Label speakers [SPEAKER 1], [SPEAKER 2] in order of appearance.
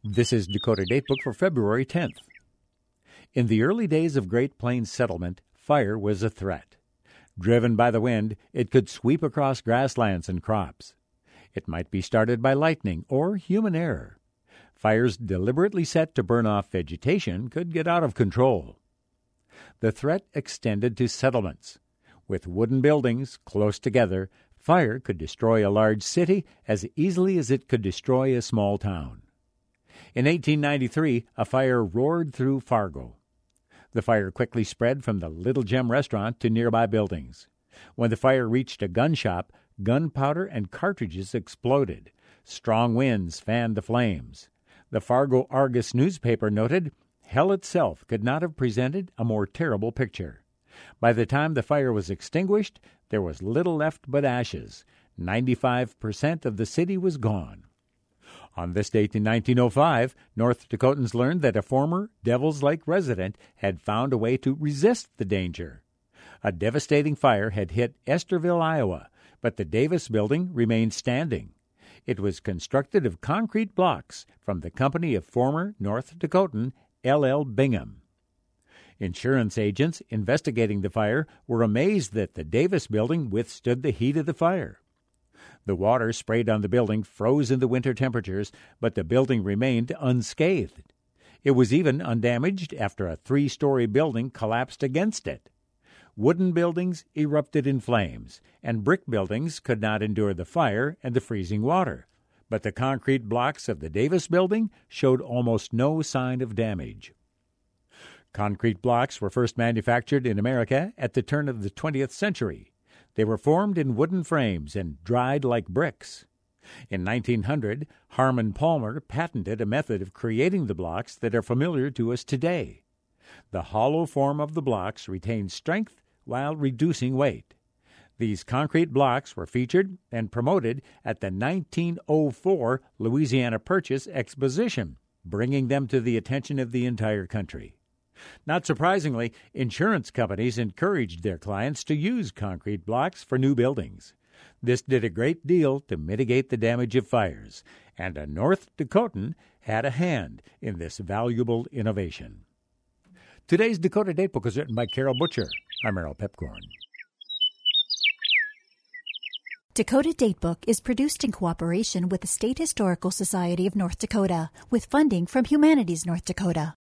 [SPEAKER 1] This is Dakota Datebook for February 10th. In the early days of Great Plains settlement, fire was a threat. Driven by the wind, it could sweep across grasslands and crops. It might be started by lightning or human error. Fires deliberately set to burn off vegetation could get out of control. The threat extended to settlements. With wooden buildings close together, fire could destroy a large city as easily as it could destroy a small town. In 1893, a fire roared through Fargo. The fire quickly spread from the Little Gem restaurant to nearby buildings. When the fire reached a gun shop, gunpowder and cartridges exploded. Strong winds fanned the flames. The Fargo Argus newspaper noted, "Hell itself could not have presented a more terrible picture." By the time the fire was extinguished, there was little left but ashes. 95% of the city was gone. On this date in 1905, North Dakotans learned that a former Devil's Lake resident had found a way to resist the danger. A devastating fire had hit Estherville, Iowa, but the Davis Building remained standing. It was constructed of concrete blocks from the company of former North Dakotan L.L. Bingham. Insurance agents investigating the fire were amazed that the Davis Building withstood the heat of the fire. The water sprayed on the building froze in the winter temperatures, but the building remained unscathed. It was even undamaged after a 3-story building collapsed against it. Wooden buildings erupted in flames, and brick buildings could not endure the fire and the freezing water. But the concrete blocks of the Davis Building showed almost no sign of damage. Concrete blocks were first manufactured in America at the turn of the 20th century. They were formed in wooden frames and dried like bricks. In 1900, Harmon Palmer patented a method of creating the blocks that are familiar to us today. The hollow form of the blocks retained strength while reducing weight. These concrete blocks were featured and promoted at the 1904 Louisiana Purchase Exposition, bringing them to the attention of the entire country. Not surprisingly, insurance companies encouraged their clients to use concrete blocks for new buildings. This did a great deal to mitigate the damage of fires, and a North Dakotan had a hand in this valuable innovation. Today's Dakota Datebook is written by Carol Butcher. I'm Errol Pepcorn.
[SPEAKER 2] Dakota Datebook is produced in cooperation with the State Historical Society of North Dakota, with funding from Humanities North Dakota.